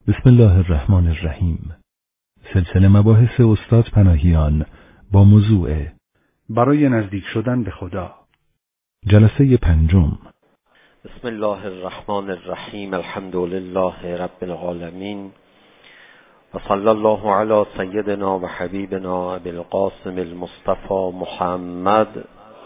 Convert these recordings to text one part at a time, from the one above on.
بسم الله الرحمن الرحیم. سلسله مباحث استاد پناهیان با موضوع برای نزدیک شدن به خدا. جلسه پنجم. بسم الله الرحمن الرحیم. الحمد لله رب العالمین و صلی الله علی سیدنا و حبیبنا ابی القاسم المصطفى محمد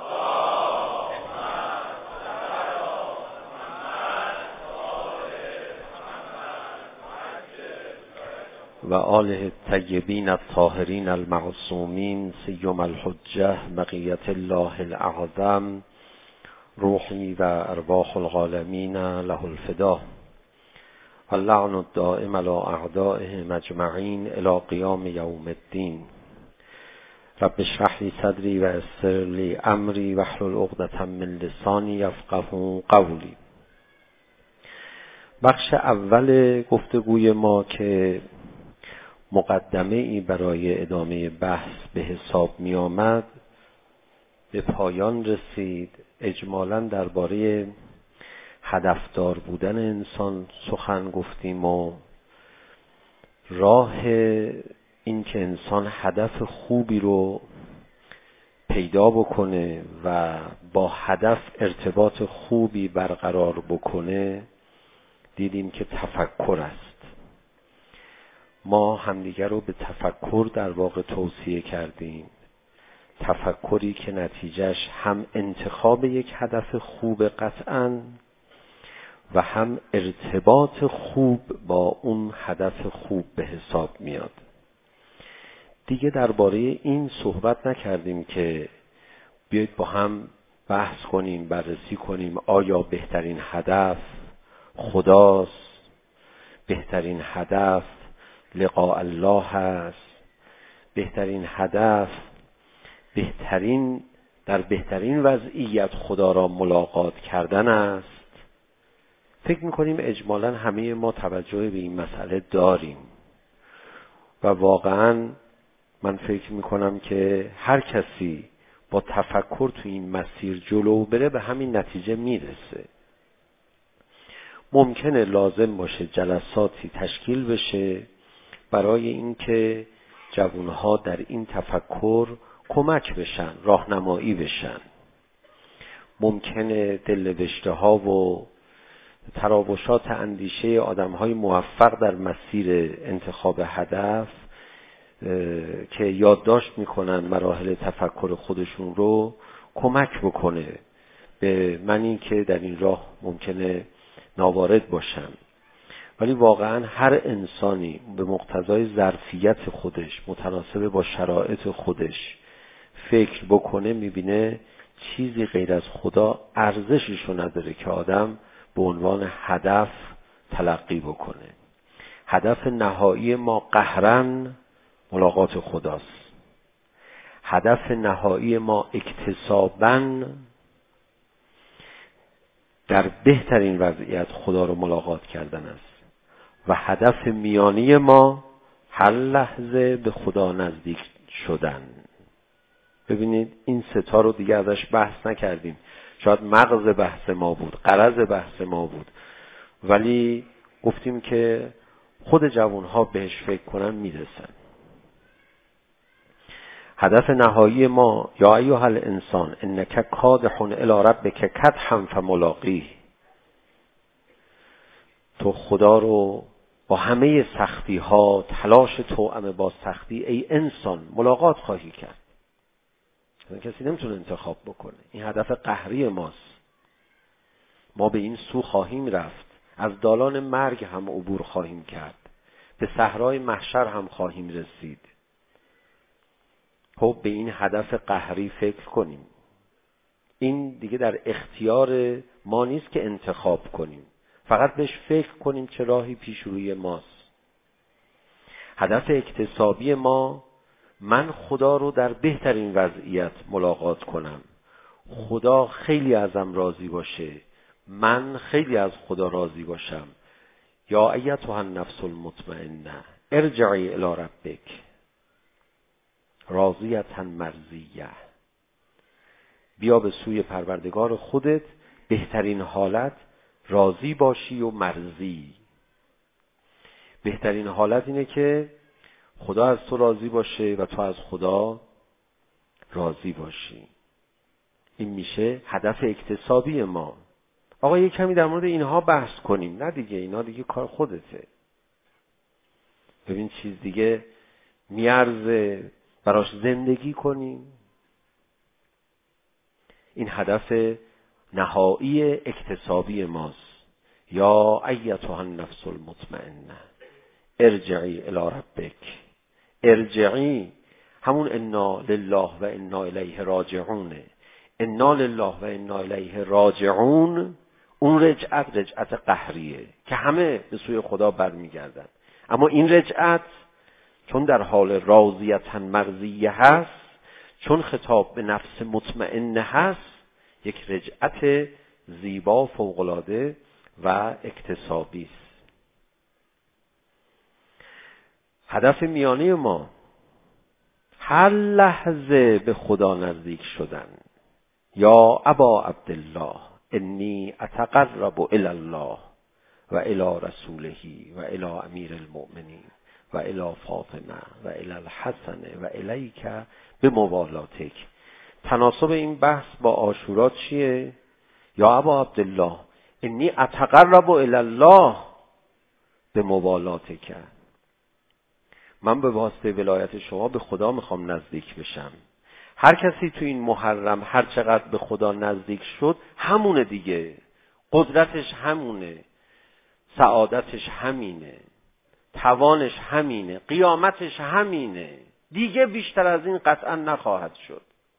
و آله الطیبین الطاهرین المعصومین سیم الحجه بقیت الله الاعظم روحی و ارواح العالمین له الفدا و اللعن الدائم علی اعدائهم اجمعین الی قیام یوم الدین. رب اشرح لی صدری و یسر لی امری واحلل عقدة من لسانی یفقهوا قولی. بخش اول گفتگوی ما که مقدمه ای برای ادامه بحث به حساب می آمد به پایان رسید. اجمالاً درباره هدفدار بودن انسان سخن گفتیم و راه این که انسان هدف خوبی رو پیدا بکنه و با هدف ارتباط خوبی برقرار بکنه دیدیم که تفکر است. ما همدیگر رو به تفکر در واقع توصیه کردیم، تفکری که نتیجهش هم انتخاب یک هدف خوب قطعاً و هم ارتباط خوب با اون هدف خوب به حساب میاد. دیگه درباره این صحبت نکردیم که بیایید با هم بحث کنیم، بررسی کنیم آیا بهترین هدف خداست، بهترین هدف لقاء الله هست، بهترین هدف در بهترین وضعیت خدا را ملاقات کردن است. فکر میکنیم اجمالاً همه ما توجه به این مسئله داریم و واقعاً من فکر میکنم که هر کسی با تفکر تو این مسیر جلو بره به همین نتیجه میرسه. ممکنه لازم باشه جلساتی تشکیل بشه برای اینکه جوانها در این تفکر کمک بشن، راهنمایی بشن. ممکنه دلنوشته ها و تراوشات اندیشه آدم‌های موفق در مسیر انتخاب هدف که یادداشت میکنن مراحل تفکر خودشون رو کمک بکنه به منی که در این راه ممکنه ناوارد باشم. ولی واقعا هر انسانی به مقتضای ظرفیت خودش متناسب با شرایط خودش فکر بکنه میبینه چیزی غیر از خدا ارزششو نداره که آدم به عنوان هدف تلقی بکنه. هدف نهایی ما قهراً ملاقات خداست. هدف نهایی ما اکتساباً در بهترین وضعیت خدا رو ملاقات کردن است و هدف میانی ما هر لحظه به خدا نزدیک شدن. ببینید این ستا رو دیگه ازش بحث نکردیم. شاید مغز بحث ما بود، غرض بحث ما بود، ولی گفتیم که خود جوانها بهش فکر کنن میرسن. هدف نهایی ما یا ایها الانسان انک کادح الی ربک کدحا فملاقیه. تو خدا رو با همه سختی ها، تلاش توأم با سختی ای انسان ملاقات خواهی کرد. کسی نمیتونه انتخاب بکنه. این هدف قهری ماست. ما به این سو خواهیم رفت، از دالان مرگ هم عبور خواهیم کرد، به صحرای محشر هم خواهیم رسید. خب به این هدف قهری فکر کنیم. این دیگه در اختیار ما نیست که انتخاب کنیم، فقط بهش فکر کنیم چه راهی پیش روی ماست. هدف اکتسابی ما من خدا رو در بهترین وضعیت ملاقات کنم، خدا خیلی ازم راضی باشه، من خیلی از خدا راضی باشم. یا ایتها النفس المطمئنه ارجعی الی ربک راضیة مرضیه. بیا به سوی پروردگار خودت بهترین حالت راضی باشی و مرضی. بهترین حالت اینه که خدا از تو راضی باشه و تو از خدا راضی باشی. این میشه هدف اکتسابی ما. آقا یک کمی در مورد اینها بحث کنیم. نه دیگه، اینا دیگه کار خودته. ببین چیز دیگه میارزه براش زندگی کنیم. این هدف نهایی اکتسابی ماست. یا ایتها النفس المطمئنه ارجعی الی ربک. ارجعی همون انا لله و انا الیه راجعونه. انا لله و انا الیه راجعون، اون رجعت قهریه که همه به سوی خدا برمیگردن. اما این رجعت چون در حال راضیتن مرضیه هست، چون خطاب به نفس مطمئنه هست، یک رجعت زیبا فوق‌العاده و اکتسابی است. هدف میانه ما هر لحظه به خدا نزدیک شدن. یا ابا عبدالله انی اتقرب الی الله و الی رسوله و الی امیر المؤمنین و الی فاطمه و الی الحسن و الیک بموالاتک. تناسب این بحث با عاشورا چیه؟ یا ابا عبدالله انی اتقرب الی الله بموالاتک. من به واسطه ولایت شما به خدا میخوام نزدیک بشم. هر کسی تو این محرم هر چقدر به خدا نزدیک شد همونه دیگه. قدرتش همونه، سعادتش همینه، توانش همینه، قیامتش همینه. دیگه بیشتر از این قطعا نخواهد شد.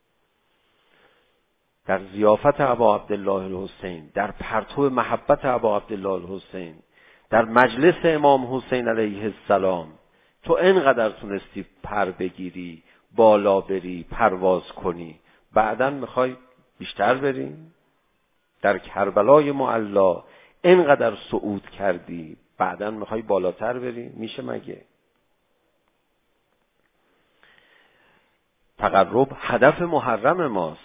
در ضیافت ابا عبدالله الحسین، در پرتو محبت ابا عبدالله الحسین، در مجلس امام حسین علیه السلام، تو اینقدر تونستی پر بگیری، بالا بری، پرواز کنی، بعداً میخوای بیشتر بری؟ در کربلای معلا اینقدر صعود کردی، بعداً میخوای بالاتر بری؟ میشه مگه؟ تقرب هدف محرم ماست.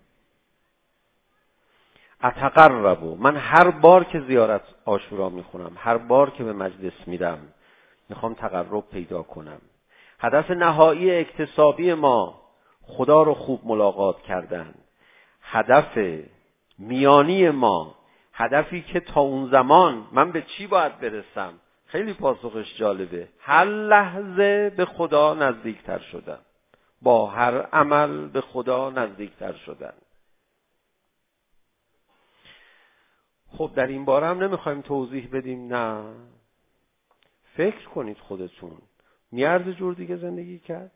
اتقرب، من هر بار که زیارت عاشورا میخونم، هر بار که به مجلس میرم، میخوام تقرب پیدا کنم. هدف نهایی اکتسابی ما خدا رو خوب ملاقات کردن. هدف میانی ما، هدفی که تا اون زمان من به چی باید برسم؟ خیلی پاسخش جالبه. هر لحظه به خدا نزدیکتر شدن، با هر عمل به خدا نزدیکتر شدن. خب در این باره هم نمیخوایم توضیح بدیم، نه. فکر کنید خودتون، میارزه جور دیگه زندگی کرد؟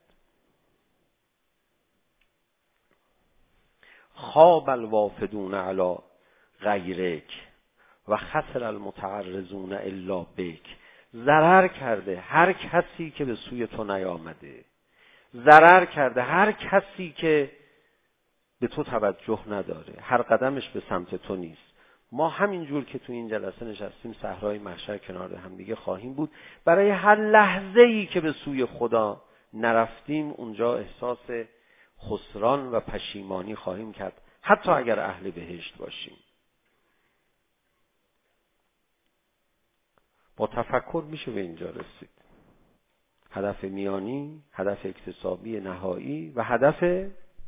خواب الوافدون علی غیرک و خسر المتعرضون الا بک. ضرر کرده هر کسی که به سوی تو نیامده. ضرر کرده هر کسی که به تو توجه نداره، هر قدمش به سمت تو نیست. ما همینجور که تو این جلسه نشستیم صحرای محشر کنار هم دیگه خواهیم بود. برای هر لحظه‌ای که به سوی خدا نرفتیم اونجا احساس خسران و پشیمانی خواهیم کرد، حتی اگر اهل بهشت باشیم. با تفکر میشه به اینجا رسید. هدف میانی، هدف اکتسابی نهایی و هدف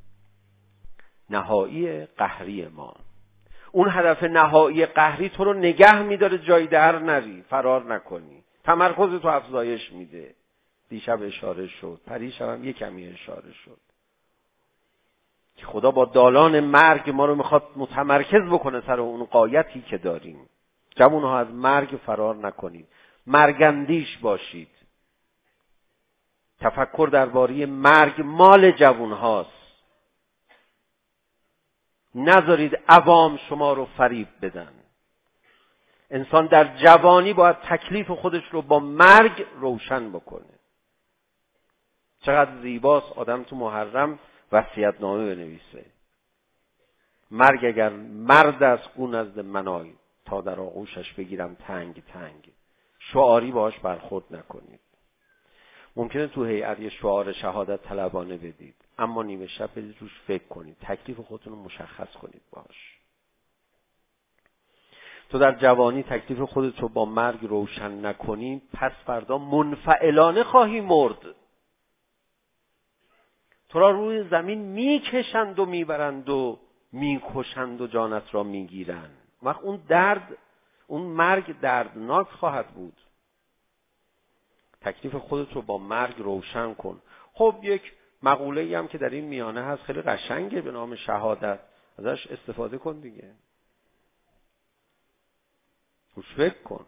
نهایی قهری ما. اون هدف نهایی قهری تو رو نگه میداره جای در نری، فرار نکنی، تمرکز تو افزایش میده. دیشب اشاره شد، پریشب هم یک کمی اشاره شد که خدا با دالان مرگ ما رو میخواد متمرکز بکنه سر اون غایتی که داریم. جوانها از مرگ فرار نکنید، مرگندیش باشید. تفکر درباره مرگ مال جوانهاست. نذارید عوام شما رو فریب بدن. انسان در جوانی باید تکلیف خودش رو با مرگ روشن بکنه. چقدر زیباست آدم تو محرم وصیت‌نامه بنویسه. مرگ اگر مرد است او نزد منای، تا در آغوشش بگیرم تنگ تنگ. شعاری باهاش برخورد نکنید. ممکنه تو هیئت یه شعار شهادت طلبانه بدید، اما نیمه شب بدید روش فکر کنید، تکلیف خودتون رو مشخص کنید باهاش. تو در جوانی تکلیف خودت رو با مرگ روشن نکنی، پس فردا منفعلانه خواهی مرد. تو را روی زمین میکشند و میبرند و میکشند و جانت را میگیرند. وقت اون درد، اون مرگ دردناک خواهد بود. تکلیف خودت رو با مرگ روشن کن. خب یک مقوله‌ای هم که در این میانه هست خیلی قشنگه به نام شهادت، ازش استفاده کن دیگه. روش فکر کن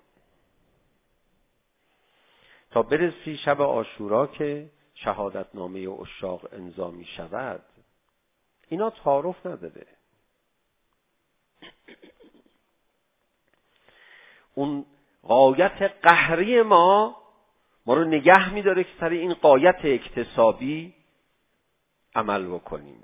تا برسی شب عاشورا که شهادت نامه عشاق امضا می شود. اینا تعارف نداره. اون غایت قهری ما رو نگه می داره که سر این غایت اکتسابی عمل بکنیم.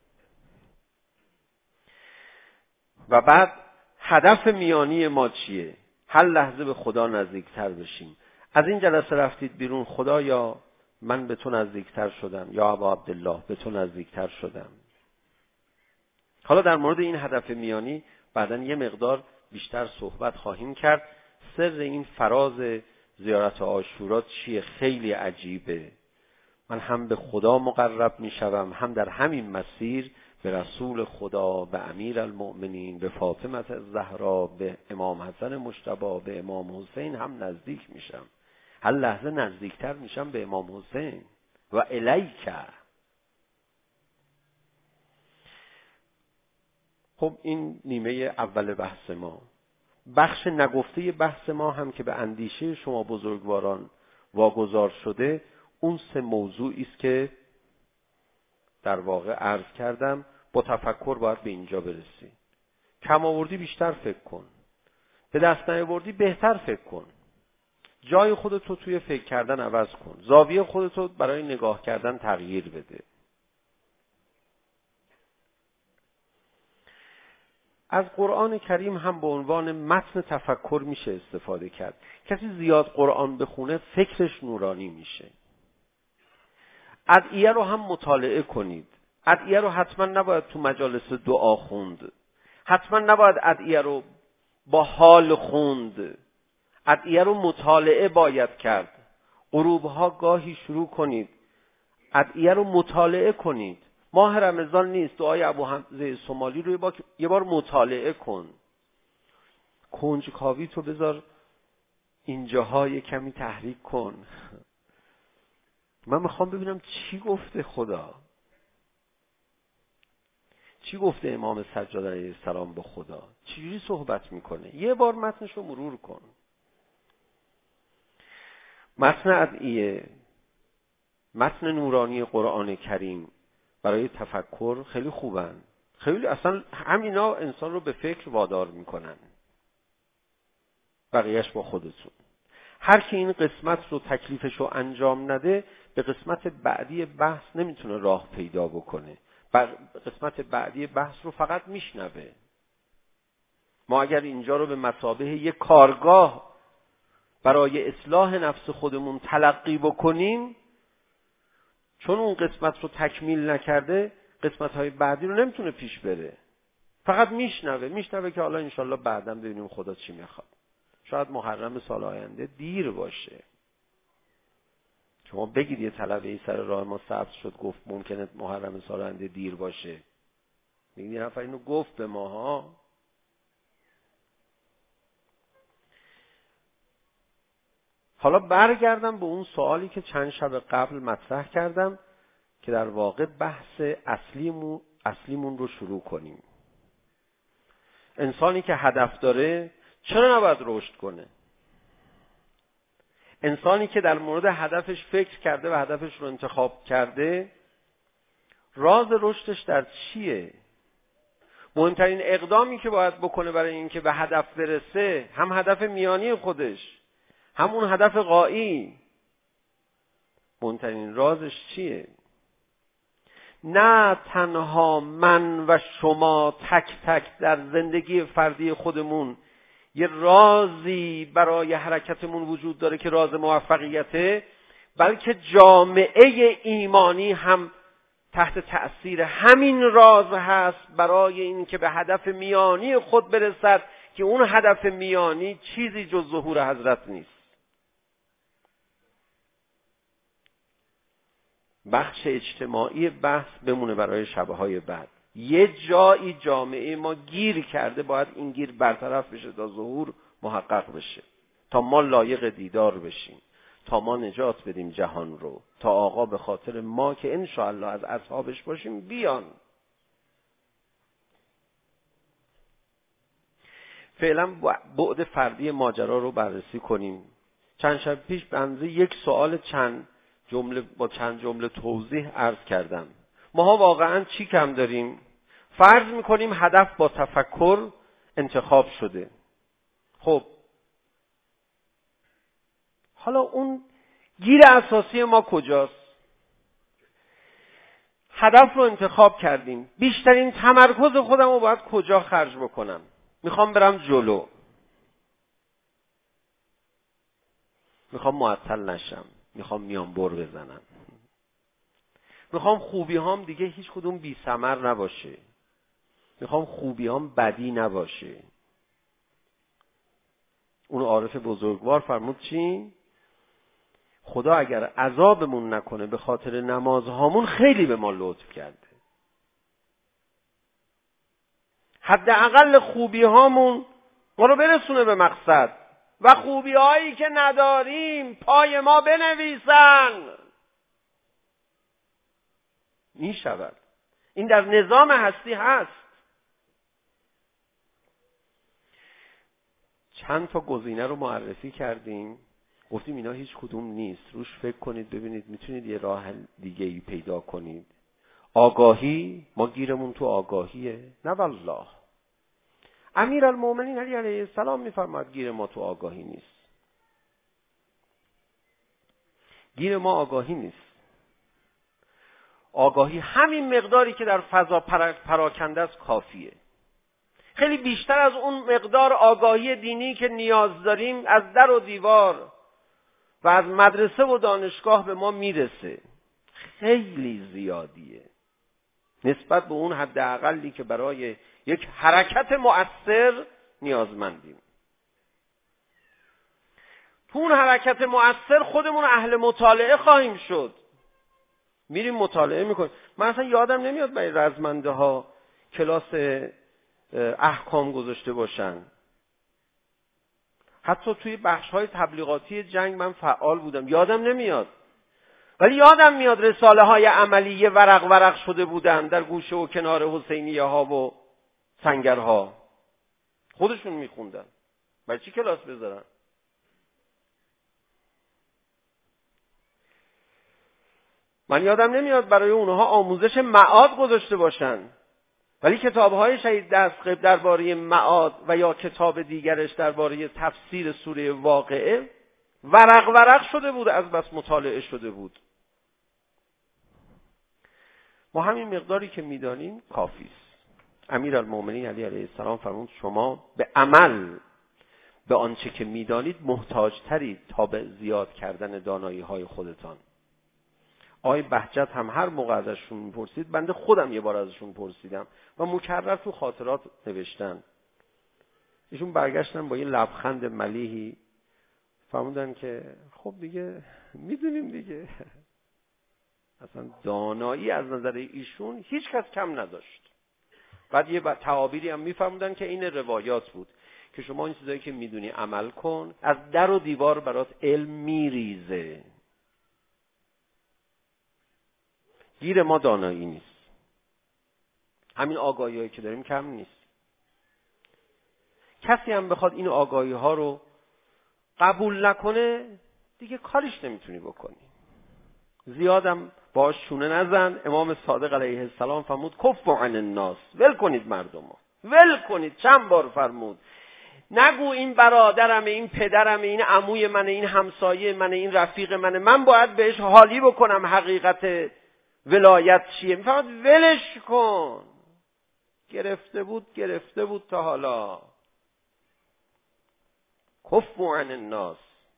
و بعد هدف میانی ما چیه؟ هر لحظه به خدا نزدیکتر بشیم. از این جلسه رفتید بیرون، خدایا من به تو نزدیکتر شدم، یا ابا عبدالله به تو نزدیکتر شدم. حالا در مورد این هدف میانی بعداً یه مقدار بیشتر صحبت خواهیم کرد. سر این فراز زیارت عاشورا چیه؟ خیلی عجیبه. من هم به خدا مقرب می شوم، هم در همین مسیر به رسول خدا، به امیر المؤمنین، به فاطمه الزهرا، به امام حسن مجتبی، به امام حسین هم نزدیک میشم. هر لحظه نزدیکتر میشم به امام حسین. و الیک. خب این نیمه اول بحث ما. بخش نگفته بحث ما هم که به اندیشه شما بزرگواران واگذار شده، اون 3 موضوعی است که در واقع عرض کردم. با تفکر باید به اینجا برسی. کم آوردی بیشتر فکر کن، به دست نیاوردی بهتر فکر کن، جای خودت رو توی فکر کردن عوض کن، زاویه خودت رو برای نگاه کردن تغییر بده. از قرآن کریم هم به عنوان متن تفکر میشه استفاده کرد. کسی زیاد قرآن بخونه فکرش نورانی میشه. ادعیه رو هم مطالعه کنید. ادعیه رو حتما نباید تو مجالس دعا خوند، حتما نباید ادعیه رو با حال خوند، ادعیه رو مطالعه باید کرد. غروبها گاهی شروع کنید، ادعیه رو مطالعه کنید. ماه رمضان نیست، دعای ابو حمزه صومالی رو یه بار مطالعه کن. کنجکاوی تو بذار اینجاها یه کمی تحریک کن. من میخوام ببینم چی گفته خدا، چی گفته امام سجاد علیه السلام به خدا، چجوری صحبت میکنه. یه بار متنش رو مرور کن. متن ادعیه، متن نورانی قرآن کریم برای تفکر خیلی خوبن. خیلی اصلا همینا انسان رو به فکر وادار میکنن. بقیهش با خودتون. هر کی این قسمت رو تکلیفش رو انجام نده، به قسمت بعدی بحث نمیتونه راه پیدا بکنه. قسمت بعدی بحث رو فقط میشنوه. ما اگر اینجا رو به مثابه یک کارگاه برای اصلاح نفس خودمون تلقی بکنیم، چون اون قسمت رو تکمیل نکرده، قسمت‌های بعدی رو نمیتونه پیش بره. فقط میشنوه که حالا انشالله بعداً ببینیم خدا چی میخواد. شاید محرم سال آینده دیر باشه. شما بگید یه طلبه سر راه ما سبز شد گفت ممکنه محرم سال آینده دیر باشه. یه نفر اینو گفت به ماها. حالا برگردم به اون سوالی که چند شب قبل مطرح کردم که در واقع بحث اصلیمون رو شروع کنیم. انسانی که هدف داره چرا نباید رشد کنه؟ انسانی که در مورد هدفش فکر کرده و هدفش رو انتخاب کرده، راز رشدش در چیه؟ مهمترین اقدامی که باید بکنه برای اینکه به هدف برسه، هم هدف میانی خودش، همون هدف غایی، مهمترین رازش چیه؟ نه تنها من و شما تک تک در زندگی فردی خودمون یه رازی برای حرکتمون وجود داره که راز موفقیته، بلکه جامعه ایمانی هم تحت تأثیر همین راز هست برای این که به هدف میانی خود برسد که اون هدف میانی چیزی جز ظهور حضرت نیست. بخش اجتماعی بحث بمونه برای شبهای بعد. یه جایی جامعه ما گیر کرده، باید این گیر برطرف بشه تا ظهور محقق بشه، تا ما لایق دیدار بشیم، تا ما نجات بدیم جهان رو، تا آقا به خاطر ما که انشاءالله از اصحابش باشیم بیان. فعلا بعد فردی ماجرا رو بررسی کنیم. چند شب پیش بنده یک سوال با چند جمله توضیح عرض کردم. ماها واقعا چی کم داریم؟ فرض میکنیم هدف با تفکر انتخاب شده. خب حالا اون گیر اساسی ما کجاست؟ هدف رو انتخاب کردیم، بیشترین تمرکز خودم رو باید کجا خرج بکنم؟ میخوام برم جلو، میخوام معطل نشم، میخوام میانبر بزنم، میخوام خوبی هام دیگه هیچ کدوم بی ثمر نباشه، میخوام خوبی هام بدی نباشه. اون عارف بزرگوار فرمود چی؟ خدا اگر عذابمون نکنه به خاطر نمازهامون خیلی به ما لطف کرده. حداقل خوبی هامون ما رو برسونه به مقصد و خوبی هایی که نداریم پای ما بنویسن. می شود. این در نظام هستی هست. چند تا گزینه رو معرفی کردیم، گفتیم اینا هیچ کدوم نیست، روش فکر کنید ببینید میتونید یه راه دیگه ای پیدا کنید. آگاهی، ما گیرمون تو آگاهیه؟ نه والله. امیرالمومنین علی علیه السلام میفرماد گیر ما تو آگاهی نیست. گیر ما آگاهی نیست. آگاهی همین مقداری که در فضا پراکنده است کافیه. خیلی بیشتر از اون مقدار آگاهی دینی که نیاز داریم از در و دیوار و از مدرسه و دانشگاه به ما میرسه. خیلی زیادیه نسبت به اون حداقلی که برای یک حرکت مؤثر نیازمندیم. تو اون حرکت مؤثر خودمون اهل مطالعه خواهیم شد. میریم مطالعه میکنیم. من اصلا یادم نمیاد برای رزمنده ها کلاس احکام گذاشته باشن. حتی توی بخش‌های تبلیغاتی جنگ من فعال بودم، یادم نمیاد. ولی یادم میاد رساله های عملیه ورق ورق شده بودن در گوشه و کنار حسینیه ها و سنگرها. خودشون میخوندن. برای چی کلاس بذارن؟ من یادم نمیاد برای اونها آموزش معاد گذاشته باشن. ولی کتاب‌های شهید دستقیب درباره معاد و یا کتاب دیگرش درباره تفسیر سوره واقعه ورق ورق شده بود، از بس مطالعه شده بود. ما همین مقداری که میدانیم کافی است. امیرالمومنین علی علیه السلام فرمود شما به عمل به آنچه که میدانید محتاج‌ترید تا به زیاد کردن دانایی‌های خودتان. آقای بهجت هم هر موقع ازشون میپرسید، بنده خودم یه بار ازشون پرسیدم و مکرر تو خاطرات نوشتن. ایشون برگشتن با یه لبخند ملیحی فرمودن که خب دیگه میدونیم دیگه. اصلا دانایی از نظر ایشون هیچ کس کم نداشت. بعد یه تعابیری هم میفرمودن که این روایات بود که شما این چیزایی که میدونی عمل کن، از در و دیوار برات علم میریزه. گیر ما دانایی نیست. همین آگاهی‌هایی که داریم کم نیست. کسی هم بخواد این آگاهی‌ها رو قبول نکنه دیگه کاریش نمیتونی بکنی. زیادم باش شونه نزن. امام صادق علیه السلام فرمود کفوا عن الناس، ول کنید مردمو، ول کنید. چند بار فرمود نگو این برادرمه، این پدرمه، این عموی منه، این همسایه منه، این رفیق منه، من باید بهش حالی بکنم حقیقت ولایت چیه. میفرماد ولش کن. گرفته بود تا حالا. کفوا عن الناس.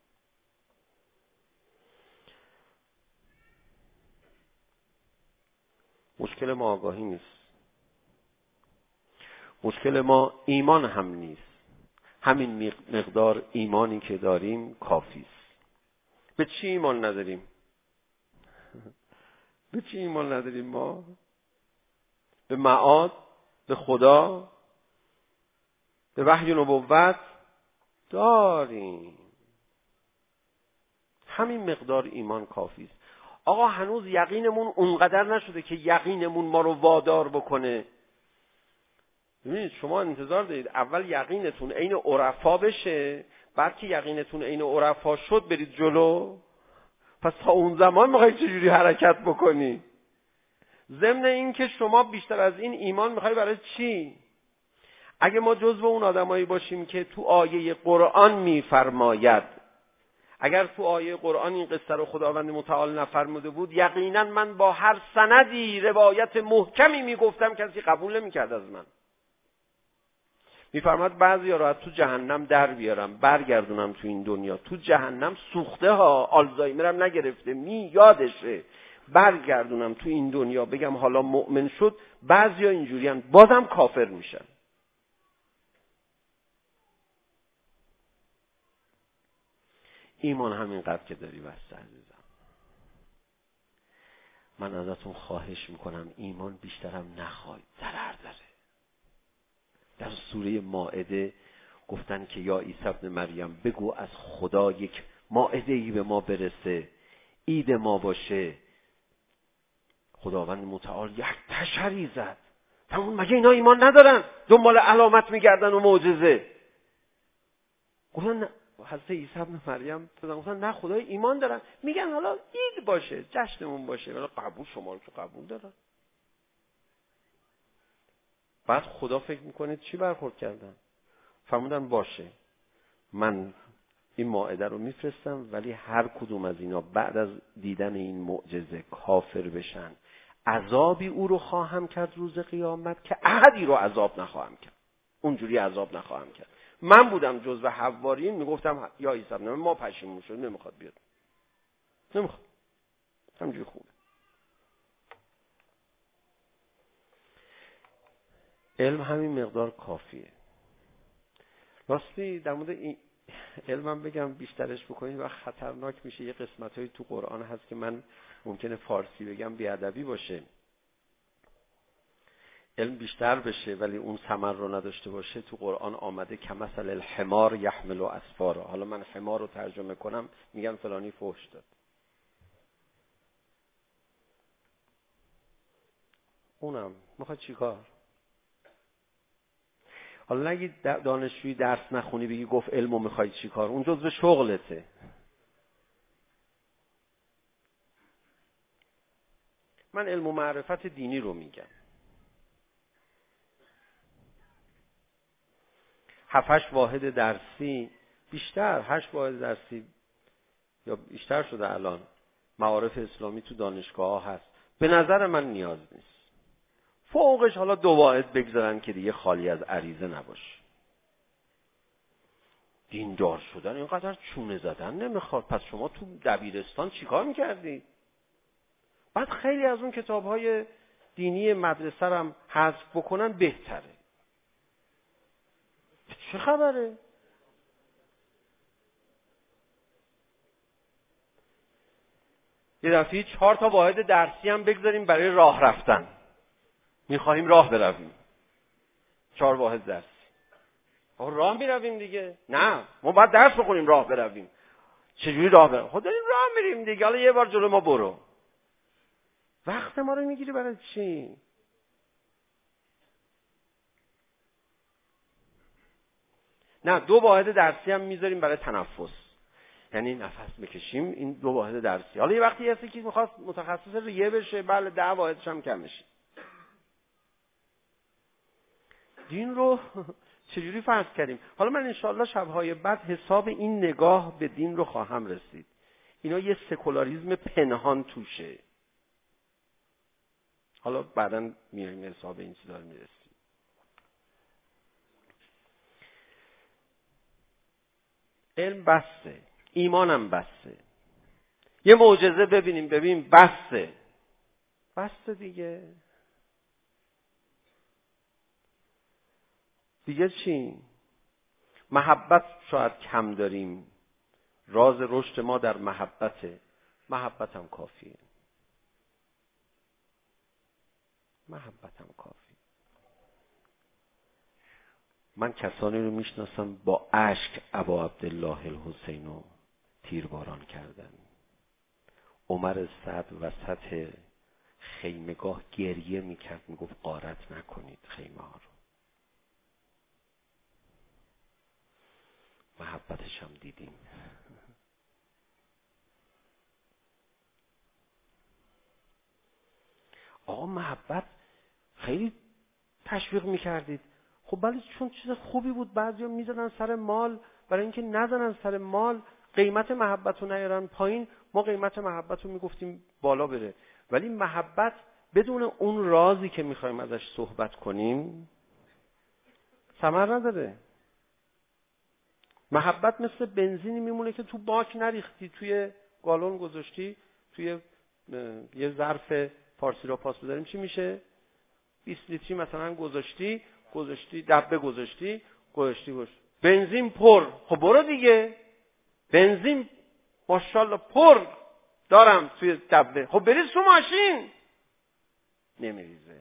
مشکل ما آگاهی نیست. مشکل ما ایمان هم نیست. همین مقدار ایمانی که داریم کافی است. به چی ایمان نداریم؟ به چی ایمان نداریم ما؟ به معاد، به خدا، به وحی و نبوت داریم. همین مقدار ایمان کافی است. آقا هنوز یقینمون اونقدر نشده که یقینمون ما رو وادار بکنه. ببینید شما انتظار دارید اول یقینتون عین عرفا بشه، بعد که یقینتون عین عرفا شد برید جلو؟ پس تا اون زمان میخوای چجوری حرکت بکنی؟ ضمن این که شما بیشتر از این ایمان میخوای برای چی؟ اگه ما جزو اون آدمایی باشیم که تو آیه قرآن میفرماید، اگر تو آیه قرآن این قصه رو خداوند متعال نفرموده بود، یقینا من با هر سندی روایت محکمی میگفتم کسی قبول نمیکرد از من. میفرماد بعضیا رو تو جهنم در بیارم برگردونم تو این دنیا، تو جهنم سوخته ها، آلزایمرم نگرفته، یادشه، برگردونم تو این دنیا بگم حالا مؤمن شد، بعضیا اینجوریان بازم کافر میشن. ایمان همینقدر که داری بسته عزیزم. من ازتون خواهش میکنم ایمان بیشترم نخواید، ضرر داره. در سوره مائده گفتن که یا عیسی ابن مریم بگو از خدا یک مائده‌ای به ما برسه، عید ما باشه. خداوند متعال یک تشری زد. تمام مگه اینا ایمان ندارن؟ دنبال علامت میگردن و معجزه. گفتن حضرت عیسی ابن مریم گفتن نه خدای ایمان دارن، میگن حالا عید باشه، جشنمون باشه، ولی قبول شما رو که قبول دارن. بعد خدا فکر میکنه چی برخورد کردن؟ فرمودن باشه من این مائده رو میفرستم، ولی هر کدوم از اینا بعد از دیدن این معجزه کافر بشن، عذابی او رو خواهم کرد روز قیامت که احدی رو عذاب نخواهم کرد. اونجوری عذاب نخواهم کرد. من بودم جزو حوارین میگفتم یا عیسی ابن ما پشیمون شد، نمیخواد بیاد، نمیخواد، همجوری خوبه. علم همین مقدار کافیه. راستی در مورد این علمم بگم بیشترش بکنید و خطرناک میشه. یه قسمتایی تو قرآن هست که من ممکنه فارسی بگم بیادبی باشه، علم بیشتر بشه ولی اون ثمر رو نداشته باشه. تو قرآن آمده کمثل الحمار یحمل اسفارا. حالا من حمار رو ترجمه کنم میگم فلانی فحش داد. اونم میخواد چیکار؟ حالا نگی دانشجویی درس نخونی بگی گفت علمو میخوای چیکار؟ اون جزو شغلته. من علم و معرفت دینی رو میگم. 7-8 واحد درسی، بیشتر 8 واحد درسی یا بیشتر شده الان، معارف اسلامی تو دانشگاه ها هست. به نظر من نیاز نیست. فوقش حالا 2 واحد بگذارن که دیگه خالی از عریضه نباشه. دیندار شدن اینقدر چونه زدن نمیخواد. پس شما تو دبیرستان چیکار میکردی؟ بعد خیلی از اون کتاب‌های دینی مدرسه هم حذف بکنن بهتره. چه خبره؟ یه دفعه 4 تا واحد درسی هم بگذاریم برای راه رفتن. میخواهیم راه برویم. 4 واحد درسی. راه میرویم دیگه. نه ما باید درس بخونیم راه برویم. چجوری راه برویم؟ خب داریم راه میریم دیگه. حالا یه بار جلو ما برو. وقت ما رو میگیری برای چی؟ نه 2 واحد درسی هم میذاریم برای تنفس. یعنی نفس بکشیم. این 2 واحد درسی. حالا یه وقتی هستی که میخواست متخصص ریه بشه، بله 10 واحدش هم کم میشه. دین رو چجوری فرض کردیم؟ حالا من انشاءالله شبهای بعد حساب این نگاه به دین رو خواهم رسید. اینا یه سکولاریسم پنهان توشه. حالا بعداً میایم حساب این چیزا رو میرسیم. علم بسته، ایمانم بسته. یه معجزه ببینیم بسته. بسته دیگه. دیگه چی؟ محبت شاید کم داریم، راز رشد ما در محبته. محبت هم کافیه، محبت هم کافیه. من کسانی رو میشناسم با اشک ابا عبدالله الحسین رو تیرباران کردن. عمر سعد وسط خیمگاه گریه میکرد، میگفت غارت نکنید خیمه ها رو. محبتش هم دیدیم. آقا محبت خیلی تشویق میکردید. خب بله، چون چیز خوبی بود. بعضیا میزدن سر مال، برای اینکه نزنن سر مال قیمت محبت رو نیارن پایین، ما قیمت محبت رو میگفتیم بالا بره. ولی محبت بدون اون رازی که میخوایم ازش صحبت کنیم ثمر نداره. محبت مثل بنزینی میمونه که تو باک نریختی، توی گالون گذاشتی، توی یه ظرف فارسی را پاس بذاریم چی میشه؟ 20 لیتری مثلا گذاشتی دبه گذاشتی بنزین پر. خب برو دیگه، بنزین ماشاءالله پر دارم توی دبه، خب بریز تو ماشین. نمیریزه.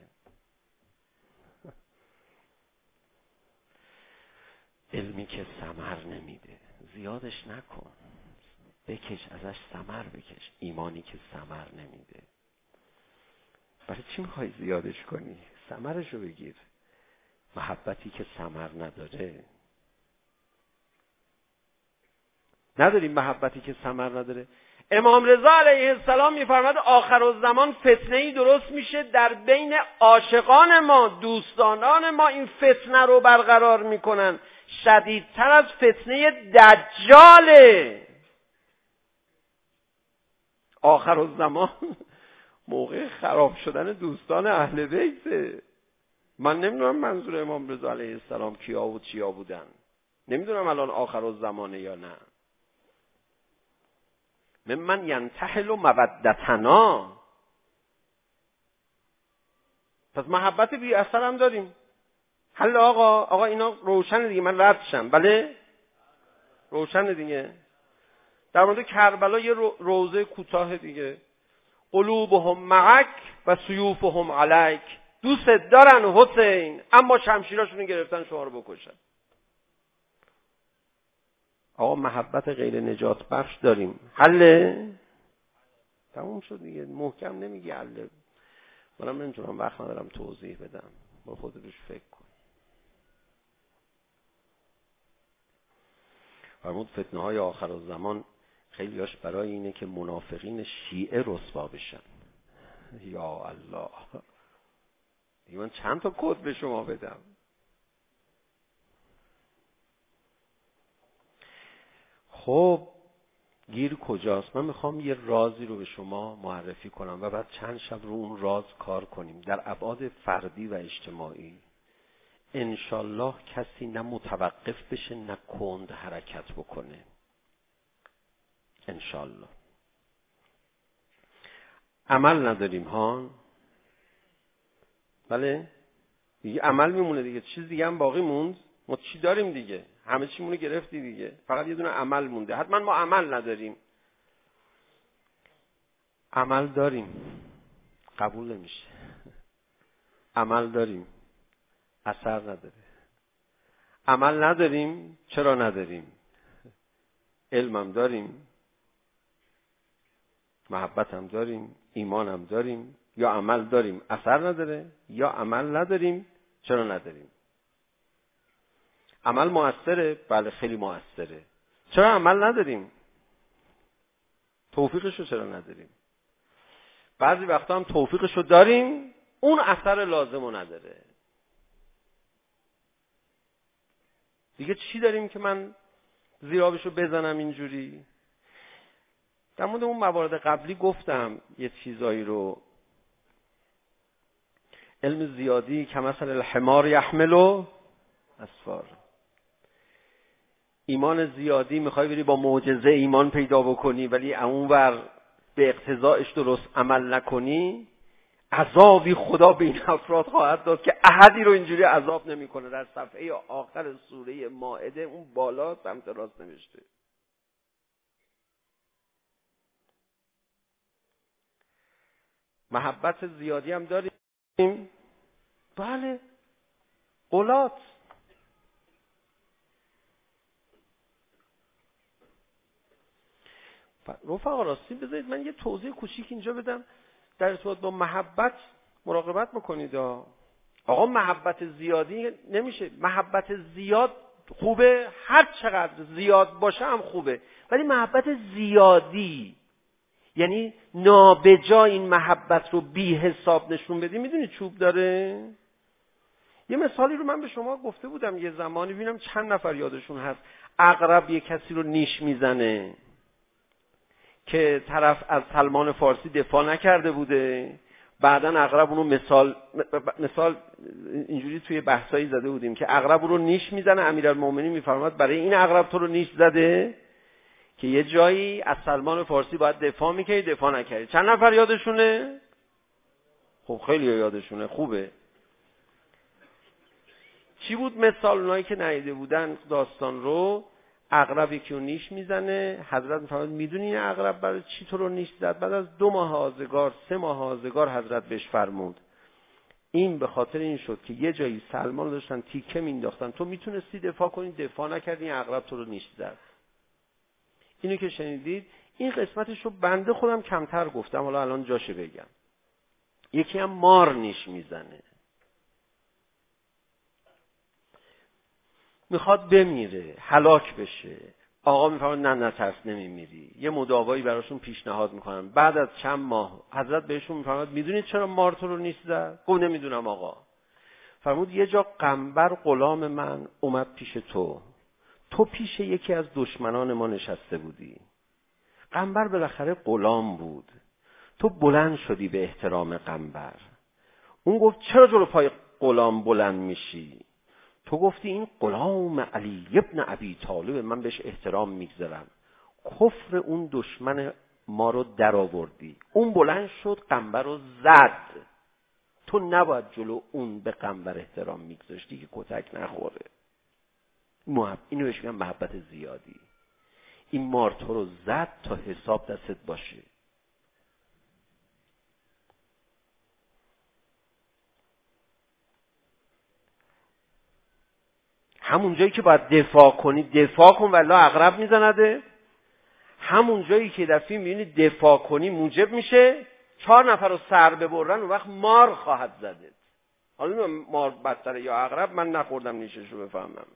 علمی که ثمر نمیده زیادش نکن، بکش ازش ثمر بکش. ایمانی که ثمر نمیده برای چی میخوای زیادش کنی؟ ثمرشو بگیر. محبتی که ثمر نداریم، محبتی که ثمر نداره. امام رضا علیه السلام میفرماد آخرالزمان فتنه‌ای درست میشه در بین عاشقان ما، دوستانان ما. این فتنه رو برقرار میکنن، شدیدتر از فتنه دجاله. آخرالزمان موقع خراب شدن دوستان اهل بیت. من نمیدونم منظور امام رضا علیه السلام کیا و چیا بودن، نمیدونم الان آخرالزمانه یا نه. من ینتحل مودتنا. پس محبت بی اثر هم داریم. حل آقا اینا روشن دیگه، من رد شم. بله روشن دیگه. در مورد کربلا یه روزه کوتاه دیگه. قلوبهم معک و سیوفهم علیک. دوست دارن حسین، اما شمشیراشون گرفتن شما رو بکشن. آقا محبت غیر نجات بخش داریم. حله؟ تموم شد دیگه. محکم نمیگی حله. منم نمیتونم، وقت ندارم توضیح بدم، با خود روش فکر کن. فرمود فتنه های آخر الزمان خیلیاش برای اینه که منافقین شیعه رسوا بشن. یا الله، من چند تا کد به شما بدم. خب گیر کجاست؟ من میخوام یه رازی رو به شما معرفی کنم و بعد چند شب رو اون راز کار کنیم در ابعاد فردی و اجتماعی. انشالله کسی نه متوقف بشه نه کند حرکت بکنه. انشالله. عمل نداریم ها؟ بله دیگه عمل میمونه دیگه، چیز دیگه هم باقی موند؟ ما چی داریم دیگه؟ همه چیمونو گرفتی دیگه، فقط یه دونه عمل مونده. حتما ما عمل نداریم. عمل داریم، قبول نمیشه. عمل داریم، اثر نداره. عمل نداریم، چرا نداریم؟ علمم داریم، محبت هم داریم، ایمان هم داریم، یا عمل داریم اثر نداره، یا عمل نداریم چرا نداریم. عمل مؤثره؟ بله خیلی مؤثره. چرا عمل نداریم؟ توفیقشو چرا نداریم؟ بعضی وقتا هم توفیقشو داریم، اون اثر لازمو نداره. دیگه چی داریم که من زیرابشو بزنم اینجوری؟ در مورد اون موارد قبلی گفتم یه چیزایی رو. علم زیادی کمثل الحمار یحمل اسفار. ایمان زیادی میخوای بری با معجزه ایمان پیدا بکنی، ولی اونور به اقتضاعش درست عمل نکنی، عذابی خدا به این افراد خواهد داد که احدی رو اینجوری عذاب نمیکنه. در صفحه آخر سوره مائده اون بالا سمت راست نوشته. محبت زیادی هم داریم. بله، قولات. رفقا راستی بذارید من یه توضیح کوچیک اینجا بدم در ارتباط با محبت. مراقبت میکنید آقا، محبت زیادی نمیشه. محبت زیاد خوبه، هر چقدر زیاد باشه هم خوبه، ولی محبت زیادی یعنی نابجا این محبت رو بی حساب نشون بدی، میدونی چوب داره؟ یه مثالی رو من به شما گفته بودم یه زمانی، ببینم چند نفر یادشون هست. عقرب یه کسی رو نیش میزنه که طرف از سلمان فارسی دفاع نکرده بوده، بعدن عقرب اونو مثال اینجوری توی بحثایی زده بودیم که عقرب اون رو نیش میزنه، امیرالمومنین میفرماد برای این عقرب تو رو نیش زده که یه جایی از سلمان فارسی باید دفاع میکردی، دفاع نکردی. چند نفر یادشونه؟ خب خیلی یادشونه، خوبه. چی بود مثال؟ اونایی که ندیده بودن داستان رو، عقرب یکی رو نیش میزنه، حضرت میفرماد میدونی این عقرب برای چی تو رو نیش زد؟ بعد از 2 ماه آزگار 3 ماه آزگار حضرت بهش فرمود این به خاطر این شد که یه جایی سلمان داشتن تیکه مینداختن، تو میتونستی دفاع کنی، دفاع نکردی، این عقرب تو رو نیش زد. اینو که شنیدید، این قسمتش رو بنده خودم کمتر گفتم، حالا الان جاشه بگم. یکی هم مار نیش میزنه، میخواد بمیره، هلاک بشه. آقا میفرماد نه ترس، نمیمیری. یه مداوایی براشون پیشنهاد میکنن. بعد از چند ماه حضرت بهشون میفرماد میدونید چرا مار تو رو نیش زد؟ گفت نمیدونم آقا. فرمود یه جا قنبر غلام من اومد پیش تو پیش یکی از دشمنان ما نشسته بودی. قنبر بالاخره غلام بود، تو بلند شدی به احترام قنبر. اون گفت چرا جلو پای غلام بلند میشی؟ تو گفتی این غلام علی ابن ابی طالب، من بهش احترام میگذارم. کفر اون دشمن ما رو در آوردی. اون بلند شد قنبر رو زد، تو نباید جلو اون به قنبر احترام میگذاشتی که کتک نخوره. اینو بهش میگم محبت زیادی. این مار تو رو زد تا حساب دستت باشه. همون جایی که باید دفاع کنی دفاع کن، والله عقرب میزنده. همون جایی که دفعی میبینی دفاع کنی موجب میشه 4 نفر رو سر ببرن، اون وقت مار خواهد زدت. حالا مار بدتره یا عقرب، من نخوردم نیشش رو بفهمم.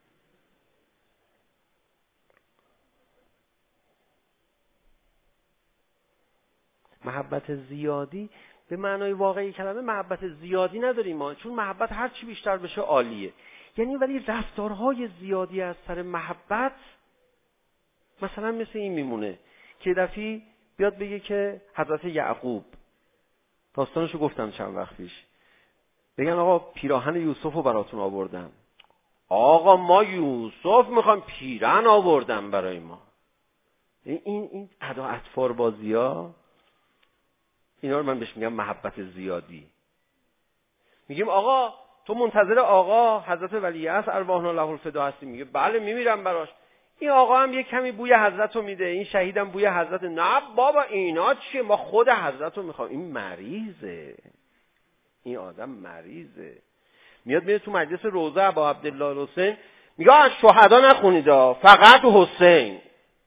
محبت زیادی به معنای واقعی کلمه محبت زیادی نداریم ما، چون محبت هر چی بیشتر بشه عالیه. یعنی ولی رفتارهای زیادی از سر محبت مثلا مثل این میمونه که دفعی بیاد بگه که حضرت یعقوب، داستانشو گفتم چند وقت پیش، بگن آقا پیراهن یوسف رو براتون آوردم. آقا ما یوسف میخوایم، پیراهن آوردم برای ما. این ادا اطفار بازی ها، اینا رو من بهش میگم محبت زیادی. میگیم آقا تو منتظر آقا حضرت ولیعصر ارواحنا له الفدا هستی؟ میگه بله میمیرم براش. این آقا هم یه کمی بوی حضرت رو میده، این شهیدم بوی حضرت. نه بابا اینا چیه، ما خود حضرت رو میخوام. این مریضه، این آدم مریضه. میاد میره تو مجلس روضه ابا عبدالله الحسین، میگه از شهدا نخونید فقط حسین.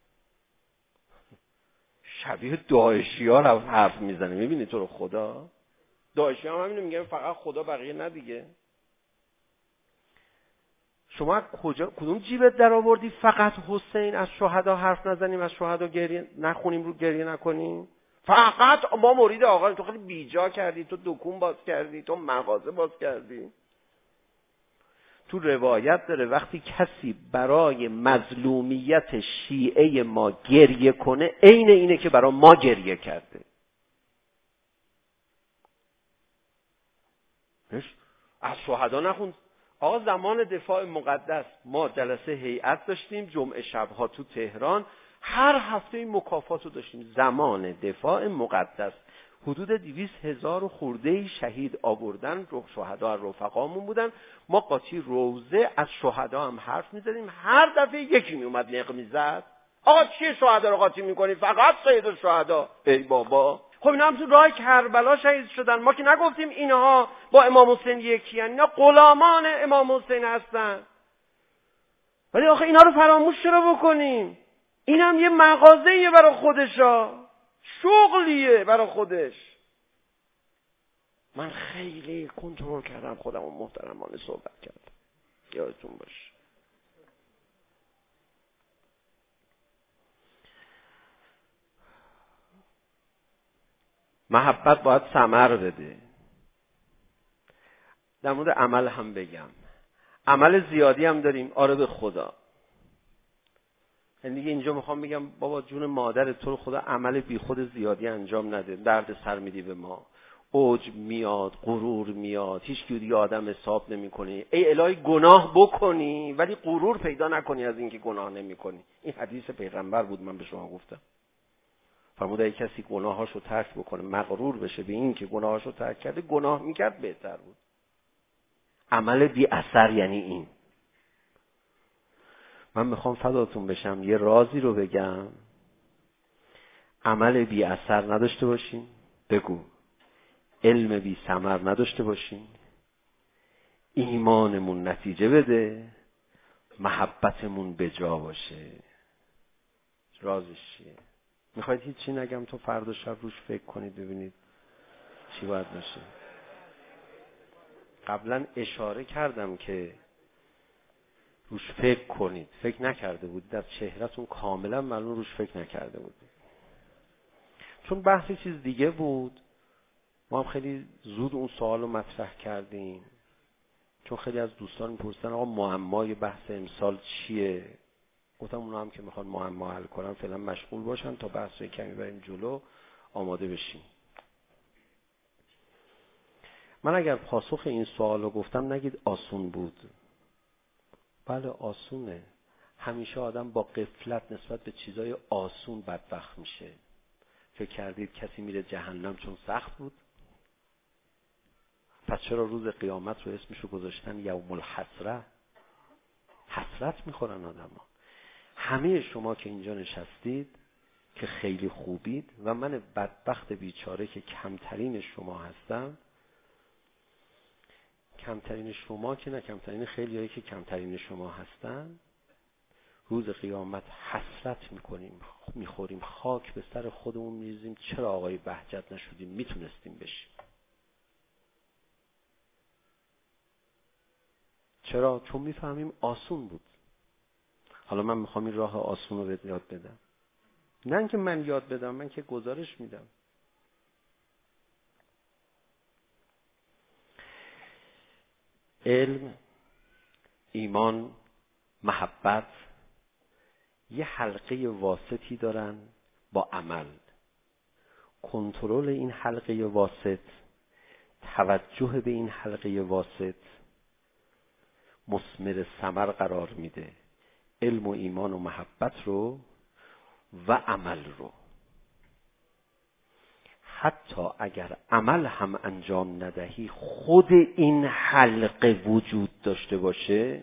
شبیه داعشی ها حرف میزنه. میبینی تو رو خدا داعشی ها همینو میگن، فقط خدا بقیه نه دیگه. شما کدوم جیبت در آوردی فقط حسین؟ از شهدا حرف نزنیم، از شهدا گریه نخونیم، رو گریه نکنیم؟ فقط ما مرید آقا. تو خیلی بیجا کردی، تو دکون باز کردی، تو مغازه باز کردی. تو روایت داره وقتی کسی برای مظلومیت شیعه ما گریه کنه، عین اینه که برای ما گریه کرده. از شهدا نخون. آقا زمان دفاع مقدس ما جلسه هیئت داشتیم جمعه شبها تو تهران. هر هفته این مکافات رو داشتیم. زمان دفاع مقدس حدود 200,000 خورده شهید آوردن، شهدا رفقامون بودن. ما قاطی روزه از شهدا هم حرف می‌زدیم. هر دفعه یکی میومد نق میزد، آقا چیه شهدا رو قاطی می‌کنی؟ فقط سید الشهدا. ای بابا، خب اینا هم تو راه کربلا شهید شدن. ما که نگفتیم اینها با امام حسین یکی ان، اینا غلامان امام حسین هستن. ولی آخه اینا رو فراموش چرا بکنیم؟ این هم یه مغازه‌ایه برای خودشا، شغلیه برای خودش. من خیلی کنترل کردم خودم و محترمانه صحبت کردم، یادتون باشه. محبت باید ثمر بده. در مورد عمل هم بگم، عمل زیادی هم داریم، آره به خدا. دیگه اینجا میخوام بگم بابا جون مادر تو رو خدا عمل بی خود زیادی انجام نده، درد سر میدی به ما. اوج میاد، غرور میاد، هیچ کی دیگه آدم حساب نمیکنی. ای الهی گناه بکنی ولی غرور پیدا نکنی از اینکه گناه نمیکنی. این حدیث پیغمبر بود، من به شما گفتم. فرمود اگه کسی گناهاشو ترک بکنه مغرور بشه به این که گناهاشو ترک کرده، گناه میکرد بهتر بود. عمل بی اثر یعنی این. من میخوام فداتون بشم یه رازی رو بگم. عمل بی اثر نداشته باشین، بگو. علم بی ثمر نداشته باشین، ایمانمون نتیجه بده، محبتمون به جا باشه. رازش چیه؟ میخواید هیچی نگم تو فردا شب روش فکر کنید ببینید چی باید باشه. قبلا اشاره کردم که روش فکر کنید. فکر نکرده بودید، از چهرهتون کاملا معلوم روش فکر نکرده بودید. چون بحث چیز دیگه بود، ما هم خیلی زود اون سوال رو مطرح کردیم. چون خیلی از دوستان میپرسن آقا معمای بحث امسال چیه؟ گفتم اونا هم که میخوان معما حل کنن فعلا مشغول باشن تا بحث رو کمی بریم جلو، آماده بشیم. من اگر پاسخ این سوال رو گفتم نگید آسون بود. بله آسونه. همیشه آدم با غفلت نسبت به چیزای آسون بدبخت میشه. فکر کردید کسی میره جهنم چون سخت بود؟ پس چرا روز قیامت رو اسمشو گذاشتن یوم الحسره؟ حسرت میخورن آدم ها. همه شما که اینجا نشستید که خیلی خوبید و من بدبخت بیچاره که کمترین شما هستم، کمترین شما که نه، کمترین خیلی هایی که کمترین شما هستن، روز قیامت حسرت میخوریم، خاک به سر خودمون میریزیم. چرا آقای بهجت نشدیم؟ میتونستیم بشیم. چرا؟ چون میفهمیم آسون بود. حالا من میخوام این راه آسون رو بهت یاد بدم. نه اینکه من یاد بدم، من که گزارش میدم. علم، ایمان، محبت یه حلقه واسطی دارن با عمل. کنترل این حلقه واسط، توجه به این حلقه واسط مثمر ثمر قرار میده. علم و ایمان و محبت رو و عمل رو. حتی اگر عمل هم انجام ندهی، خود این حلقه وجود داشته باشه،